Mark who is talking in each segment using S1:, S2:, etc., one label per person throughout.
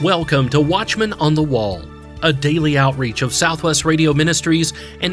S1: Welcome to Watchman on the Wall, a daily outreach of Southwest Radio Ministries and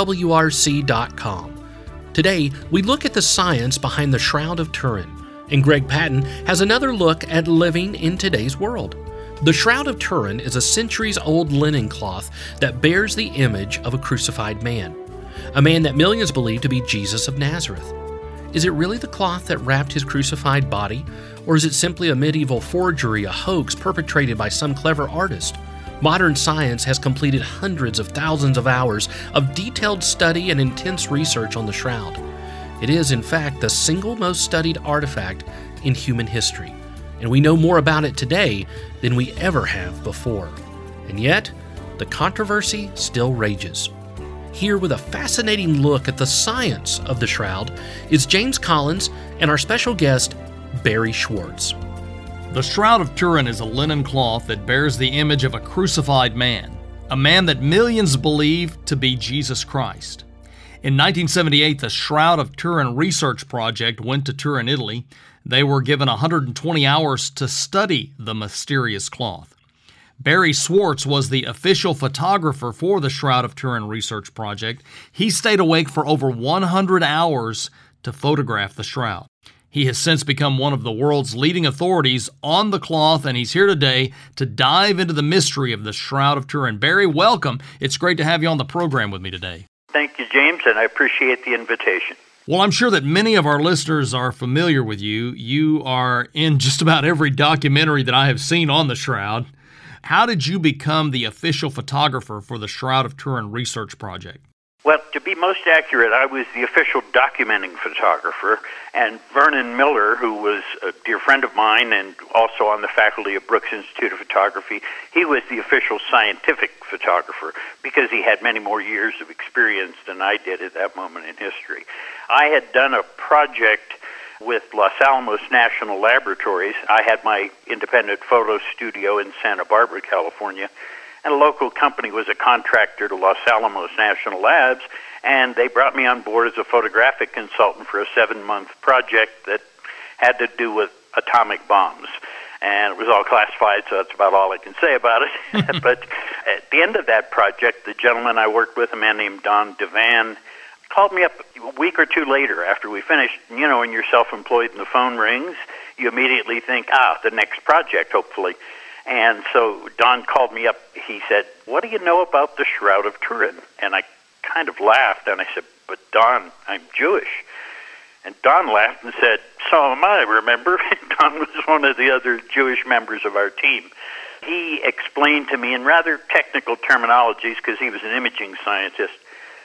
S1: SWRC.com. Today, we look at the science behind the Shroud of Turin, and Greg Patton has another look at living in today's world. The Shroud of Turin is a centuries-old linen cloth that bears the image of a crucified man, a man that millions believe to be Jesus of Nazareth. Is it really the cloth that wrapped his crucified body, or is it simply a medieval forgery, a hoax perpetrated by some clever artist? Modern science has completed hundreds of thousands of hours of detailed study and intense research on the shroud. It is, in fact, the single most studied artifact in human history, and we know more about it today than we ever have before. And yet, the controversy still rages. Here with a fascinating look at the science of the shroud is James Collins and our special guest, Barry Schwartz.
S2: The Shroud of Turin is a linen cloth that bears the image of a crucified man, a man that millions believe to be Jesus Christ. In 1978, the Shroud of Turin Research Project went to Turin, Italy. They were given 120 hours to study the mysterious cloth. Barry Schwartz was the official photographer for the Shroud of Turin Research Project. He stayed awake for over 100 hours to photograph the shroud. He has since become one of the world's leading authorities on the cloth, and he's here today to dive into the mystery of the Shroud of Turin. Barry, welcome. It's great to have you on the program with me today.
S3: Thank you, James, and I appreciate the invitation.
S2: Well, I'm sure that many of our listeners are familiar with you. You are in just about every documentary that I have seen on the shroud. How did you become the official photographer for the Shroud of Turin Research Project?
S3: Well, to be most accurate, I was the official documenting photographer, and Vernon Miller, who was a dear friend of mine and also on the faculty of Brooks Institute of Photography, he was the official scientific photographer because he had many more years of experience than I did at that moment in history. I had done a project with Los Alamos National Laboratories. I had my independent photo studio in Santa Barbara, California, and a local company was a contractor to Los Alamos National Labs, and they brought me on board as a photographic consultant for a 7-month project that had to do with atomic bombs. And it was all classified, so that's about all I can say about it. But at the end of that project, the gentleman I worked with, a man named Don Devan, called me up a week or two later after we finished. You know, when you're self-employed and the phone rings, you immediately think, the next project, hopefully. And so Don called me up. He said, "What do you know about the Shroud of Turin?" And I kind of laughed, and I said, "But Don, I'm Jewish." And Don laughed and said, "So am I, remember?" Don was one of the other Jewish members of our team. He explained to me in rather technical terminologies, because he was an imaging scientist,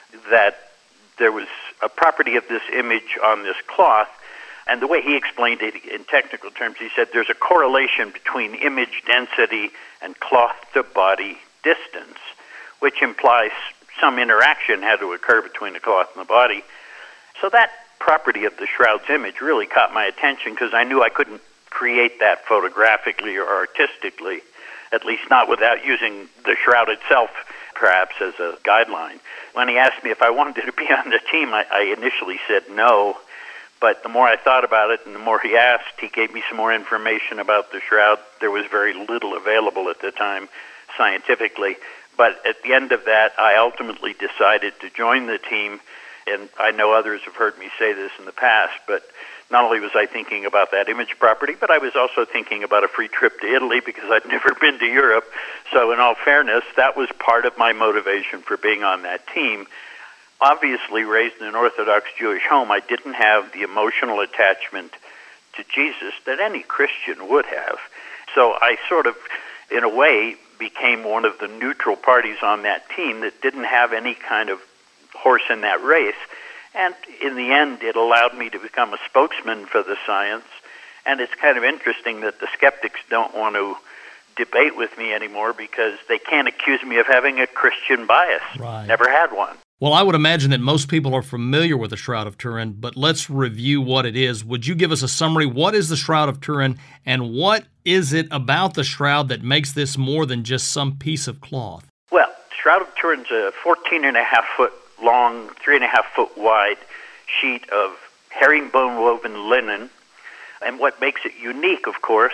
S3: that there was a property of this image on this cloth. And the way he explained it in technical terms, he said there's a correlation between image density and cloth-to-body distance, which implies some interaction had to occur between the cloth and the body. So that property of the shroud's image really caught my attention because I knew I couldn't create that photographically or artistically, at least not without using the shroud itself, perhaps, as a guideline. When he asked me if I wanted to be on the team, I initially said no. But the more I thought about it and the more he asked, he gave me some more information about the shroud. There was very little available at the time scientifically. But at the end of that, I ultimately decided to join the team. And I know others have heard me say this in the past, but not only was I thinking about that image property, but I was also thinking about a free trip to Italy because I'd never been to Europe. So in all fairness, that was part of my motivation for being on that team. Obviously, raised in an Orthodox Jewish home, I didn't have the emotional attachment to Jesus that any Christian would have. So I sort of, in a way, became one of the neutral parties on that team that didn't have any kind of horse in that race. And in the end, it allowed me to become a spokesman for the science. And it's kind of interesting that the skeptics don't want to debate with me anymore because they can't accuse me of having a Christian bias.
S2: Right.
S3: Never had one.
S2: Well, I would imagine that most people are familiar with the Shroud of Turin, but let's review what it is. Would you give us a summary? What is the Shroud of Turin, and what is it about the shroud that makes this more than just some piece of cloth?
S3: Well, the Shroud of Turin's a 14.5-foot long, 3.5-foot wide sheet of herringbone woven linen, and what makes it unique, of course,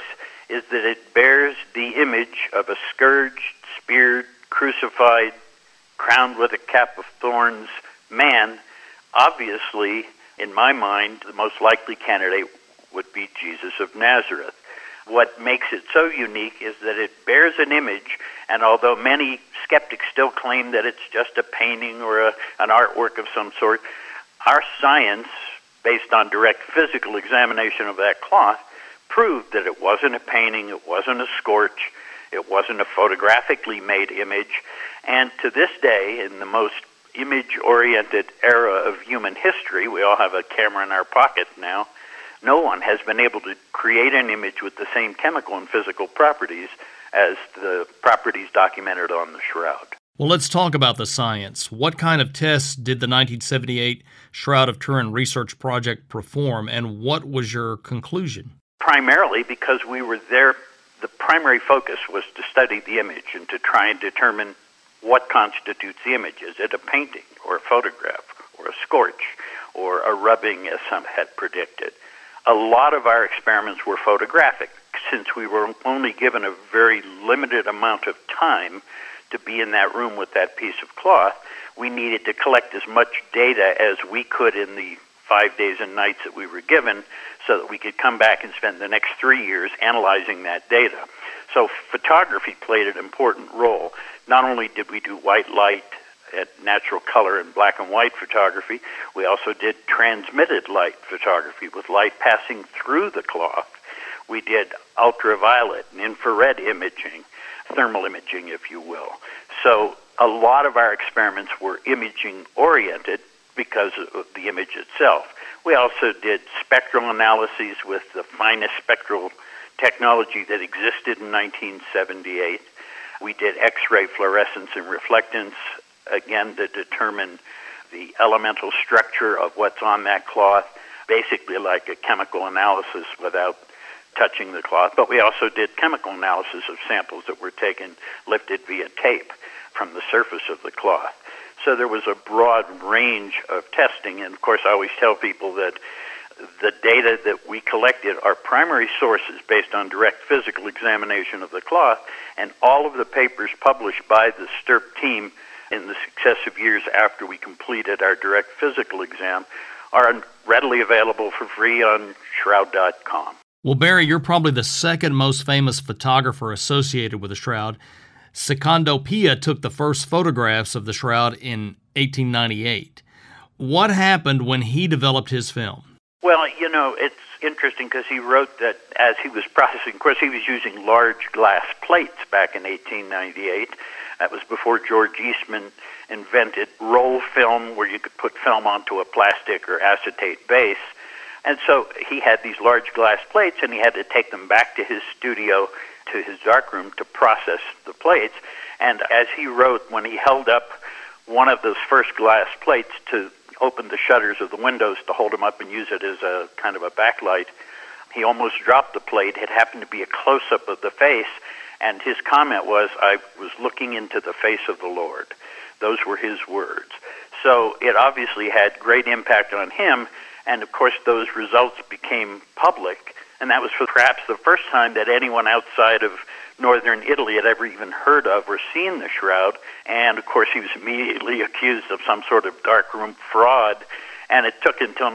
S3: is that it bears the image of a scourged, speared, crucified, crowned with a cap of thorns man. Obviously, in my mind, the most likely candidate would be Jesus of Nazareth. What makes it so unique is that it bears an image, and although many skeptics still claim that it's just a painting or an artwork of some sort, our science, based on direct physical examination of that cloth, proved that it wasn't a painting, it wasn't a scorch, it wasn't a photographically made image, and to this day, in the most image-oriented era of human history, we all have a camera in our pocket now, no one has been able to create an image with the same chemical and physical properties as the properties documented on the shroud.
S2: Well, let's talk about the science. What kind of tests did the 1978 Shroud of Turin research project perform, and what was your conclusion?
S3: Primarily because we were there, the primary focus was to study the image and to try and determine what constitutes the image. Is it a painting or a photograph or a scorch or a rubbing, as some had predicted? A lot of our experiments were photographic. Since we were only given a very limited amount of time to be in that room with that piece of cloth, we needed to collect as much data as we could in the 5 days and nights that we were given so that we could come back and spend the next 3 years analyzing that data. So photography played an important role. Not only did we do white light at natural color and black and white photography, we also did transmitted light photography with light passing through the cloth. We did ultraviolet and infrared imaging, thermal imaging, if you will. So a lot of our experiments were imaging oriented because of the image itself. We also did spectral analyses with the finest spectral technology that existed in 1978. We did X-ray fluorescence and reflectance, again, to determine the elemental structure of what's on that cloth, basically like a chemical analysis without touching the cloth. But we also did chemical analysis of samples that were lifted via tape from the surface of the cloth. So there was a broad range of testing, and of course I always tell people that the data that we collected are primary sources based on direct physical examination of the cloth, and all of the papers published by the STURP team in the successive years after we completed our direct physical exam are readily available for free on shroud.com.
S2: Well, Barry, you're probably the second most famous photographer associated with the Shroud. Secondo Pia took the first photographs of the Shroud in 1898. What happened when he developed his film?
S3: Well, you know, it's interesting because he wrote that as he was processing, of course, he was using large glass plates back in 1898. That was before George Eastman invented roll film, where you could put film onto a plastic or acetate base. And so he had these large glass plates, and he had to take them back to his studio, to his darkroom, to process the plates. And as he wrote, when he held up one of those first glass plates to open the shutters of the windows to hold them up and use it as a kind of a backlight, he almost dropped the plate. It happened to be a close-up of the face, and his comment was, "I was looking into the face of the Lord." Those were his words. So it obviously had great impact on him, and of course those results became public, and that was for perhaps the first time that anyone outside of northern Italy had ever even heard of or seen the Shroud. And of course he was immediately accused of some sort of darkroom fraud, and it took until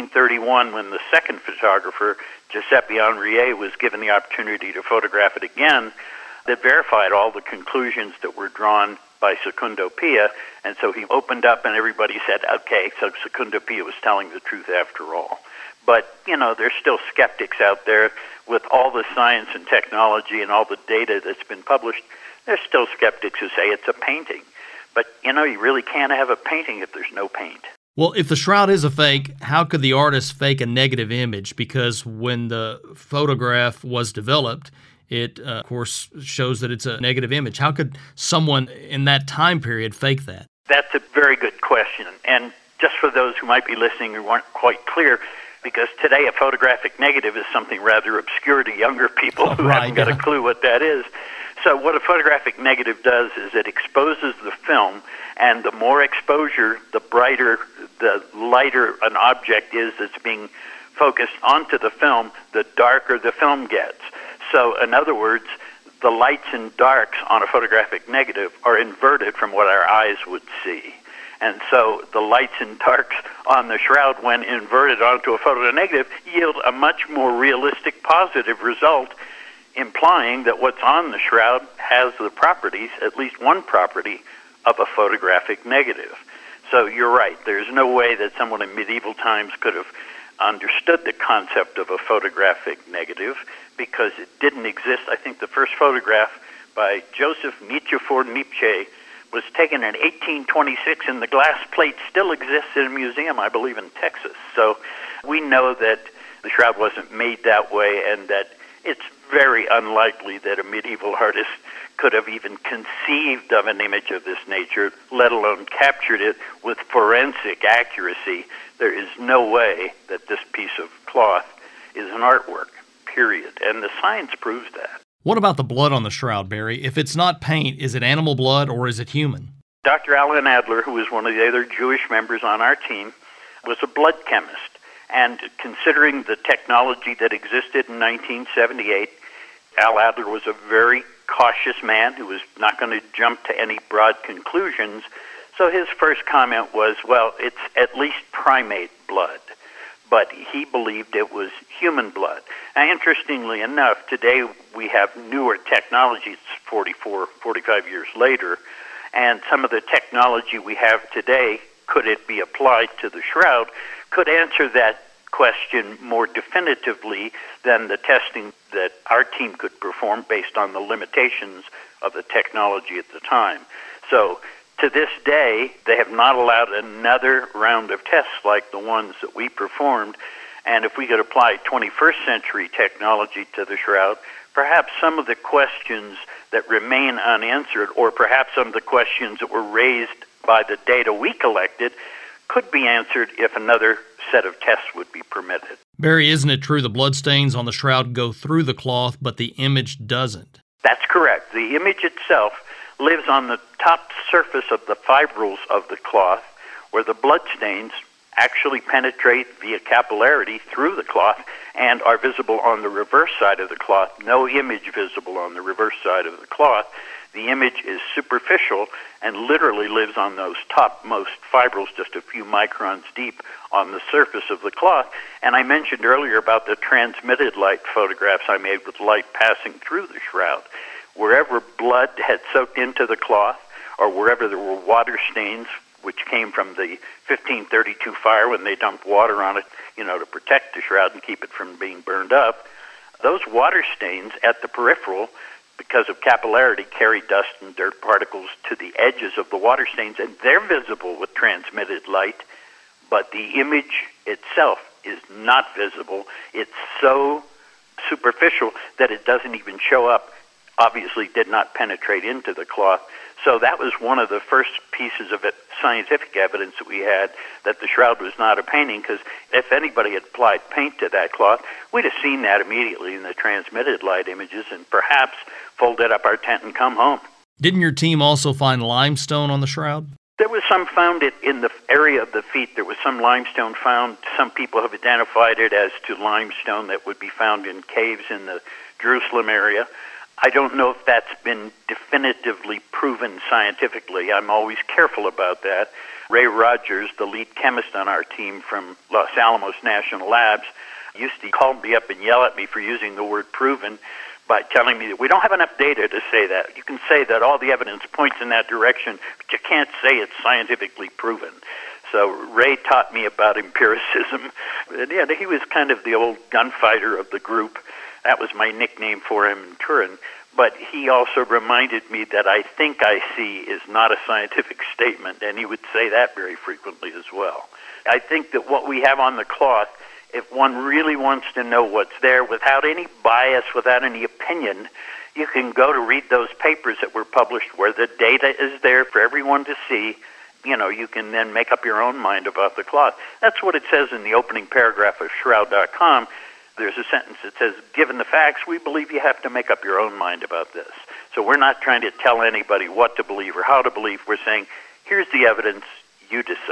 S3: 1931 when the second photographer, Giuseppe Henriet, was given the opportunity to photograph it again that verified all the conclusions that were drawn by Secondo Pia. And so he opened up and everybody said, okay, so Secondo Pia was telling the truth after all. But, you know, there's still skeptics out there with all the science and technology and all the data that's been published. There's still skeptics who say it's a painting. But, you know, you really can't have a painting if there's no paint.
S2: Well, if the Shroud is a fake, how could the artist fake a negative image? Because when the photograph was developed, it, of course, shows that it's a negative image. How could someone in that time period fake that?
S3: That's a very good question. And just for those who might be listening who aren't quite clear, because today a photographic negative is something rather obscure to younger people who haven't got a clue what that is. So what a photographic negative does is it exposes the film, and the more exposure, the brighter, the lighter an object is that's being focused onto the film, the darker the film gets. So, in other words, the lights and darks on a photographic negative are inverted from what our eyes would see. And so the lights and darks on the shroud, when inverted onto a photonegative, yield a much more realistic positive result, implying that what's on the shroud has the properties, at least one property, of a photographic negative. So you're right. There's no way that someone in medieval times could have understood the concept of a photographic negative because it didn't exist. I think the first photograph by Joseph Nicephore Niepce was taken in 1826, and the glass plate still exists in a museum, I believe, in Texas. So we know that the shroud wasn't made that way, and that it's very unlikely that a medieval artist could have even conceived of an image of this nature, let alone captured it with forensic accuracy. There is no way that this piece of cloth is an artwork, period. And the science proves that.
S2: What about the blood on the shroud, Barry? If it's not paint, is it animal blood or is it human?
S3: Dr. Alan Adler, who was one of the other Jewish members on our team, was a blood chemist. And considering the technology that existed in 1978, Al Adler was a very cautious man who was not going to jump to any broad conclusions. So his first comment was, well, it's at least primate blood. But he believed it was human blood. Now, interestingly enough, today we have newer technologies, 45 years later, and some of the technology we have today, could it be applied to the shroud, could answer that question more definitively than the testing that our team could perform based on the limitations of the technology at the time. So to this day, they have not allowed another round of tests like the ones that we performed. And if we could apply 21st century technology to the shroud, perhaps some of the questions that remain unanswered, or perhaps some of the questions that were raised by the data we collected, could be answered if another set of tests would be permitted.
S2: Barry, isn't it true the bloodstains on the shroud go through the cloth, but the image doesn't?
S3: That's correct. The image itself lives on the top surface of the fibrils of the cloth, where the bloodstains actually penetrate via capillarity through the cloth and are visible on the reverse side of the cloth. No image visible on the reverse side of the cloth. The image is superficial and literally lives on those topmost fibrils, just a few microns deep on the surface of the cloth. And I mentioned earlier about the transmitted light photographs I made with light passing through the shroud. Wherever blood had soaked into the cloth, or wherever there were water stains, which came from the 1532 fire when they dumped water on it, to protect the shroud and keep it from being burned up, those water stains at the peripheral, because of capillarity, carry dust and dirt particles to the edges of the water stains, and they're visible with transmitted light, but the image itself is not visible. It's so superficial that it doesn't even show up. Obviously did not penetrate into the cloth. So that was one of the first pieces of scientific evidence that we had that the shroud was not a painting, because if anybody had applied paint to that cloth, we'd have seen that immediately in the transmitted light images and perhaps folded up our tent and come home.
S2: Didn't your team also find limestone on the shroud?
S3: There was some found in the area of the feet. There was some limestone found. Some people have identified it as to limestone that would be found in caves in the Jerusalem area. I don't know if that's been definitively proven scientifically. I'm always careful about that. Ray Rogers, the lead chemist on our team from Los Alamos National Labs, used to call me up and yell at me for using the word proven by telling me that we don't have enough data to say that. You can say that all the evidence points in that direction, but you can't say it's scientifically proven. So Ray taught me about empiricism. And yeah, he was kind of the old gunfighter of the group. That was my nickname for him in Turin. But he also reminded me that I think I see is not a scientific statement, and he would say that very frequently as well. I think that what we have on the cloth, if one really wants to know what's there without any bias, without any opinion, you can go to read those papers that were published where the data is there for everyone to see. You can then make up your own mind about the cloth. That's what it says in the opening paragraph of Shroud.com. There's a sentence that says, given the facts, we believe you have to make up your own mind about this. So we're not trying to tell anybody what to believe or how to believe. We're saying, here's the evidence, you decide.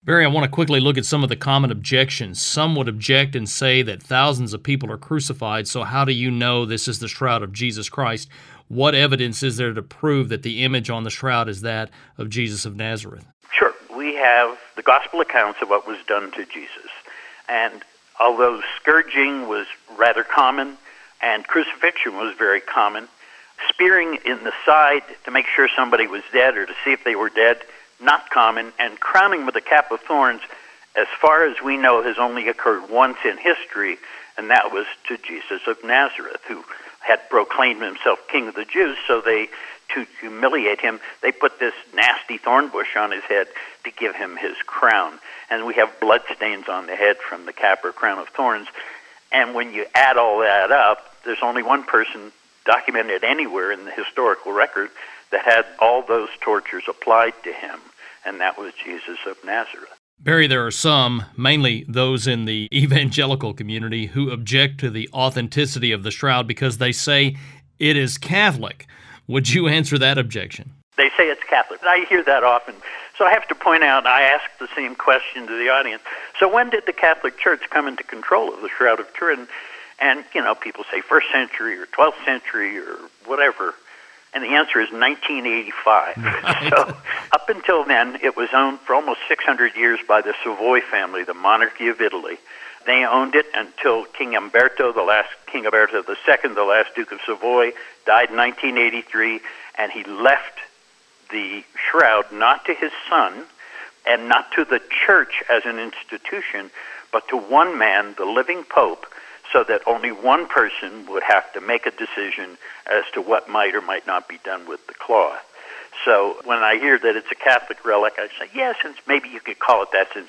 S2: Barry, I want to quickly look at some of the common objections. Some would object and say that thousands of people are crucified, so how do you know this is the shroud of Jesus Christ? What evidence is there to prove that the image on the shroud is that of Jesus of Nazareth?
S3: Sure. We have the gospel accounts of what was done to Jesus. And although scourging was rather common and crucifixion was very common, spearing in the side to make sure somebody was dead or to see if they were dead, not common, and crowning with a cap of thorns, as far as we know, has only occurred once in history, and that was to Jesus of Nazareth, who had proclaimed himself King of the Jews, so to humiliate him, they put this nasty thorn bush on his head to give him his crown. And we have bloodstains on the head from the cap or crown of thorns. And when you add all that up, there's only one person documented anywhere in the historical record that had all those tortures applied to him, and that was Jesus of Nazareth.
S2: Barry, there are some, mainly those in the evangelical community, who object to the authenticity of the shroud because they say it is Catholic. Would you answer that objection?
S3: They say it's Catholic. I hear that often. So I have to point out, I asked the same question to the audience. So when did the Catholic Church come into control of the Shroud of Turin? And, people say 1st century or 12th century or whatever. And the answer is 1985. Right. So up until then, it was owned for almost 600 years by the Savoy family, the monarchy of Italy. They owned it until King Umberto, the last King Umberto II, the last Duke of Savoy, died in 1983, and he left the shroud not to his son and not to the church as an institution, but to one man, the living Pope, so that only one person would have to make a decision as to what might or might not be done with the cloth. So when I hear that it's a Catholic relic, I say, yeah, since maybe you could call it that since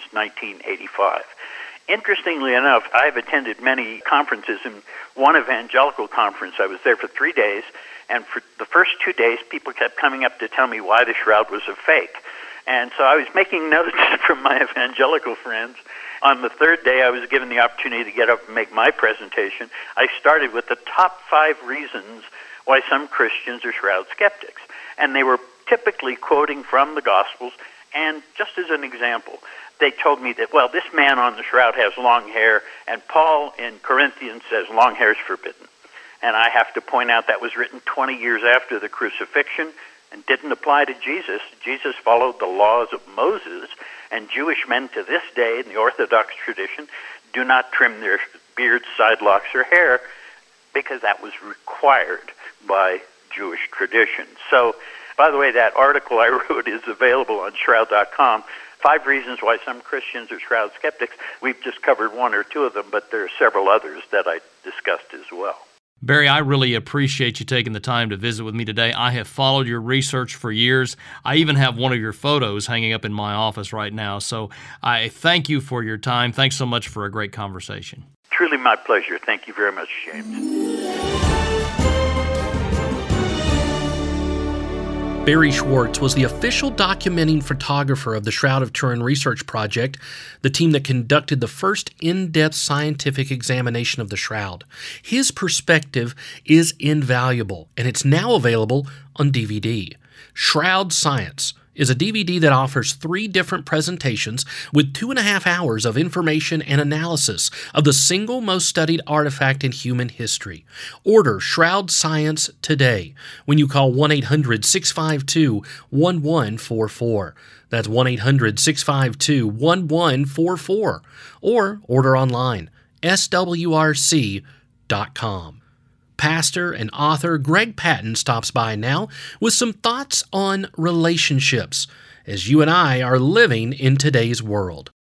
S3: 1985. Interestingly enough, I've attended many conferences. In one evangelical conference, I was there for 3 days, and for the first 2 days, people kept coming up to tell me why the shroud was a fake. And so I was making notes from my evangelical friends. On the third day, I was given the opportunity to get up and make my presentation. I started with the top 5 reasons why some Christians are shroud skeptics. And they were typically quoting from the Gospels. And just as an example, they told me that, well, this man on the shroud has long hair, and Paul in Corinthians says long hair is forbidden. And I have to point out that was written 20 years after the crucifixion and didn't apply to Jesus. Jesus followed the laws of Moses, and Jewish men to this day in the Orthodox tradition do not trim their beards, side locks, or hair because that was required by Jewish tradition. So, by the way, that article I wrote is available on Shroud.com. 5 reasons why some Christians are shroud skeptics. We've just covered 1 or 2 of them, but there are several others that I discussed as well.
S2: Barry, I really appreciate you taking the time to visit with me today. I have followed your research for years. I even have one of your photos hanging up in my office right now. So I thank you for your time. Thanks so much for a great conversation.
S3: Truly my pleasure. Thank you very much, James.
S1: Barry Schwartz was the official documenting photographer of the Shroud of Turin Research Project, the team that conducted the first in-depth scientific examination of the shroud. His perspective is invaluable, and it's now available on DVD. Shroud Science is a DVD that offers 3 different presentations with 2.5 hours of information and analysis of the single most studied artifact in human history. Order Shroud Science today when you call 1-800-652-1144. That's 1-800-652-1144. Or order online, swrc.com. Pastor and author Greg Patton stops by now with some thoughts on relationships as you and I are living in today's world.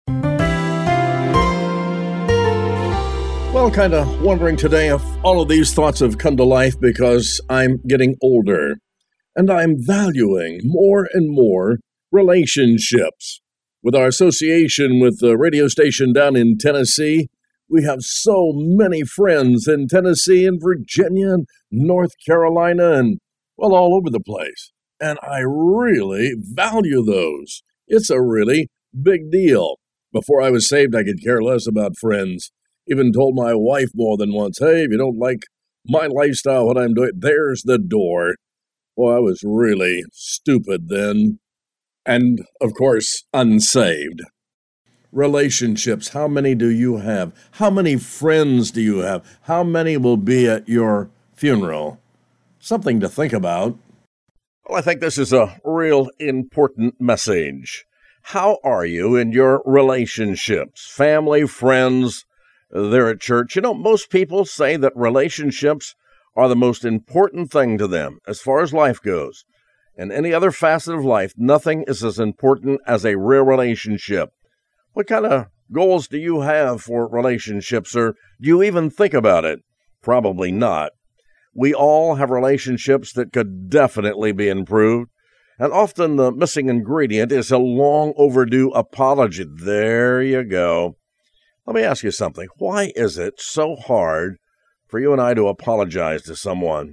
S4: Well, kind of wondering today if all of these thoughts have come to life because I'm getting older and I'm valuing more and more relationships. With our association with the radio station down in Tennessee, we have so many friends in Tennessee and Virginia and North Carolina and, well, all over the place. And I really value those. It's a really big deal. Before I was saved, I could care less about friends. Even told my wife more than once, hey, if you don't like my lifestyle, what I'm doing, there's the door. Well, I was really stupid then. And, of course, unsaved. relationships? How many do you have? How many friends do you have? How many will be at your funeral? Something to think about. Well, I think this is a real important message. How are you in your relationships? Family, friends, there at church. You know, most people say that relationships are the most important thing to them as far as life goes. In any other facet of life, nothing is as important as a real relationship. What kind of goals do you have for relationships, or do you even think about it? Probably not. We all have relationships that could definitely be improved, and often the missing ingredient is a long overdue apology. There you go. Let me ask you something. Why is it so hard for you and I to apologize to someone?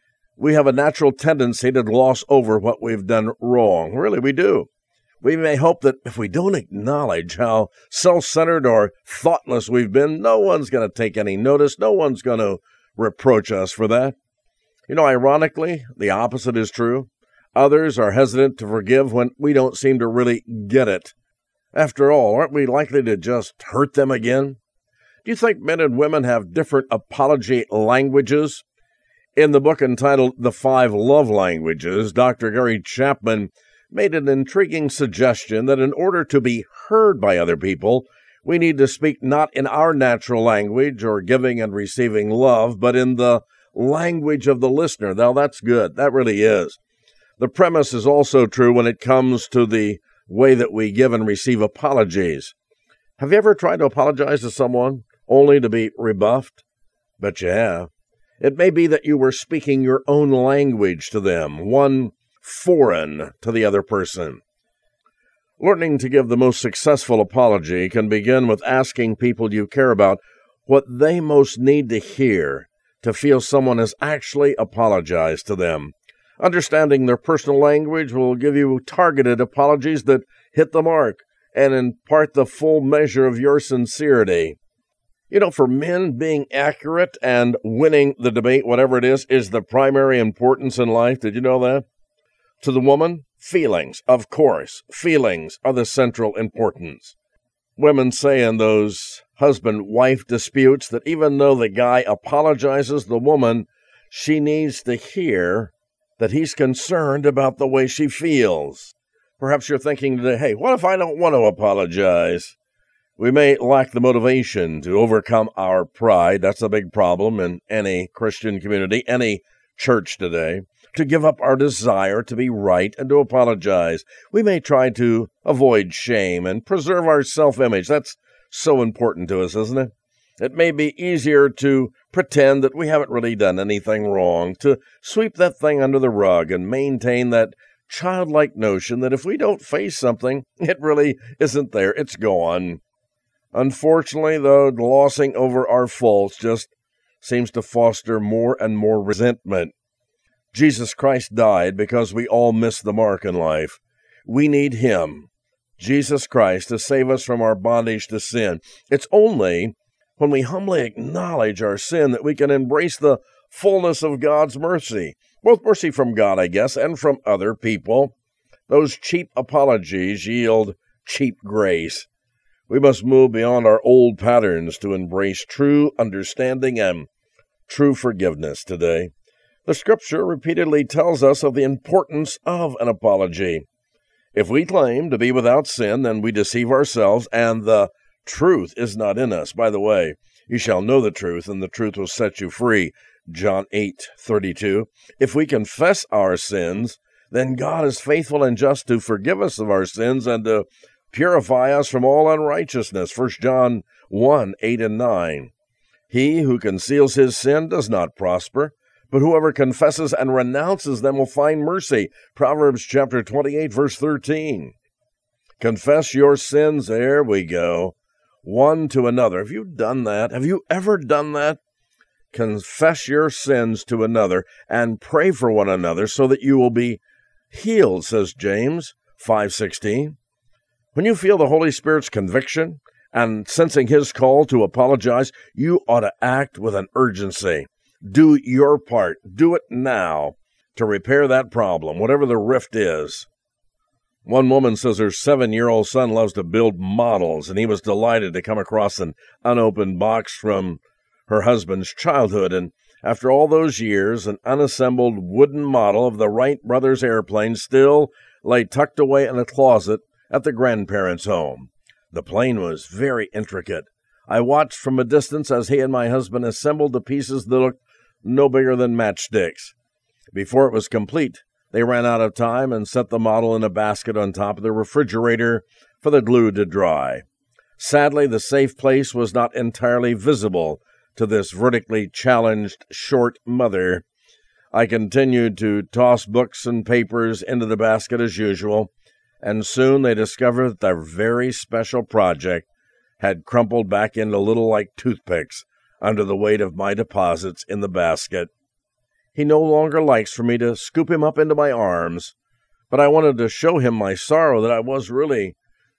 S4: We have a natural tendency to gloss over what we've done wrong. Really, we do. We may hope that if we don't acknowledge how self-centered or thoughtless we've been, no one's going to take any notice. No one's going to reproach us for that. You know, ironically, the opposite is true. Others are hesitant to forgive when we don't seem to really get it. After all, aren't we likely to just hurt them again? Do you think men and women have different apology languages? In the book entitled The 5 Love Languages, Dr. Gary Chapman made an intriguing suggestion that in order to be heard by other people, we need to speak not in our natural language or giving and receiving love, but in the language of the listener. Now, that's good. That really is. The premise is also true when it comes to the way that we give and receive apologies. Have you ever tried to apologize to someone only to be rebuffed? Bet you have. It may be that you were speaking your own language to them, one foreign to the other person. Learning to give the most successful apology can begin with asking people you care about what they most need to hear to feel someone has actually apologized to them. Understanding their personal language will give you targeted apologies that hit the mark and impart the full measure of your sincerity. You know, for men, being accurate and winning the debate, whatever it is the primary importance in life. Did you know that? To the woman, feelings, of course. Feelings are the central importance. Women say in those husband-wife disputes that even though the guy apologizes, the woman, she needs to hear that he's concerned about the way she feels. Perhaps you're thinking today, hey, what if I don't want to apologize? We may lack the motivation to overcome our pride. That's a big problem in any Christian community, any church today. To give up our desire to be right and to apologize. We may try to avoid shame and preserve our self-image. That's so important to us, isn't it? It may be easier to pretend that we haven't really done anything wrong, to sweep that thing under the rug and maintain that childlike notion that if we don't face something, it really isn't there, it's gone. Unfortunately, though, glossing over our faults just seems to foster more and more resentment. Jesus Christ died because we all miss the mark in life. We need Him, Jesus Christ, to save us from our bondage to sin. It's only when we humbly acknowledge our sin that we can embrace the fullness of God's mercy. Both mercy from God, I guess, and from other people. Those cheap apologies yield cheap grace. We must move beyond our old patterns to embrace true understanding and true forgiveness today. The Scripture repeatedly tells us of the importance of an apology. If we claim to be without sin, then we deceive ourselves, and the truth is not in us. By the way, you shall know the truth, and the truth will set you free. John 8:32. If we confess our sins, then God is faithful and just to forgive us of our sins and to purify us from all unrighteousness. 1 John 1:8 and 9. He who conceals his sin does not prosper, but whoever confesses and renounces them will find mercy. Proverbs chapter 28, verse 13. Confess your sins, there we go, one to another. Have you done that? Have you ever done that? Confess your sins to another and pray for one another so that you will be healed, says James 5:16. When you feel the Holy Spirit's conviction and sensing His call to apologize, you ought to act with an urgency. Do your part. Do it now to repair that problem, whatever the rift is. One woman says her 7-year-old son loves to build models, and he was delighted to come across an unopened box from her husband's childhood. And after all those years, an unassembled wooden model of the Wright brothers airplane still lay tucked away in a closet at the grandparents' home. The plane was very intricate. I watched from a distance as he and my husband assembled the pieces that looked no bigger than matchsticks. Before it was complete, they ran out of time and set the model in a basket on top of the refrigerator for the glue to dry. Sadly, the safe place was not entirely visible to this vertically challenged short mother. I continued to toss books and papers into the basket as usual, and soon they discovered that their very special project had crumpled back into little like toothpicks under the weight of my deposits in the basket. He no longer likes for me to scoop him up into my arms, but I wanted to show him my sorrow, that I was really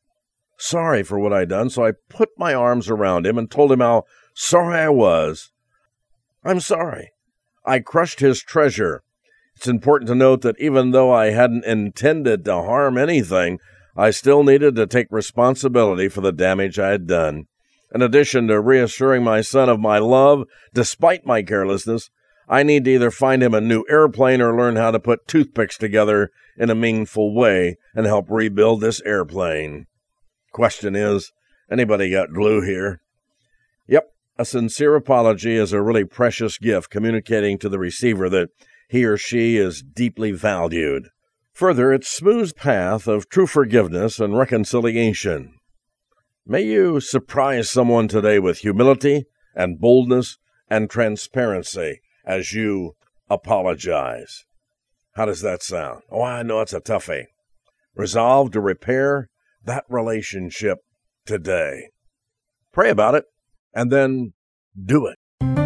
S4: sorry for what I'd done, so I put my arms around him and told him how sorry I was. I'm sorry. I crushed his treasure. It's important to note that even though I hadn't intended to harm anything, I still needed to take responsibility for the damage I had done. In addition to reassuring my son of my love, despite my carelessness, I need to either find him a new airplane or learn how to put toothpicks together in a meaningful way and help rebuild this airplane. Question is, anybody got glue here? Yep, a sincere apology is a really precious gift, communicating to the receiver that he or she is deeply valued. Further, its smooth path of true forgiveness and reconciliation. May you surprise someone today with humility and boldness and transparency as you apologize. How does that sound? Oh, I know it's a toughie. Resolve to repair that relationship today. Pray about it, and then do it.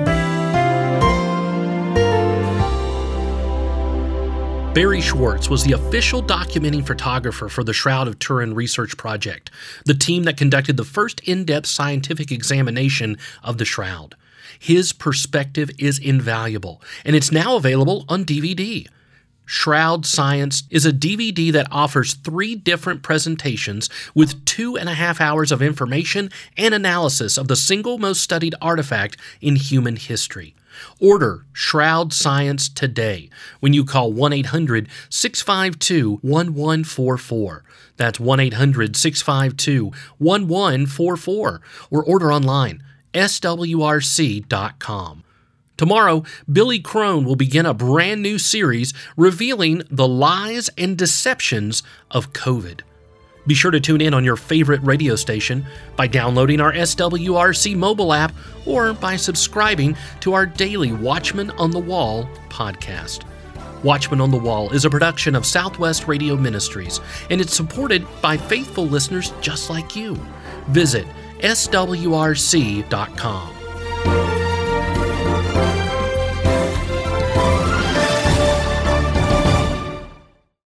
S1: Barry Schwartz was the official documenting photographer for the Shroud of Turin research project, the team that conducted the first in-depth scientific examination of the shroud. His perspective is invaluable, and it's now available on DVD. Shroud Science is a DVD that offers 3 different presentations with 2.5 hours of information and analysis of the single most studied artifact in human history. Order Shroud Science today when you call 1-800-652-1144. That's 1-800-652-1144, or order online, swrc.com. Tomorrow, Billy Crone will begin a brand new series revealing the lies and deceptions of COVID. Be sure to tune in on your favorite radio station by downloading our SWRC mobile app or by subscribing to our daily Watchman on the Wall podcast. Watchman on the Wall is a production of Southwest Radio Ministries, and it's supported by faithful listeners just like you. Visit swrc.com.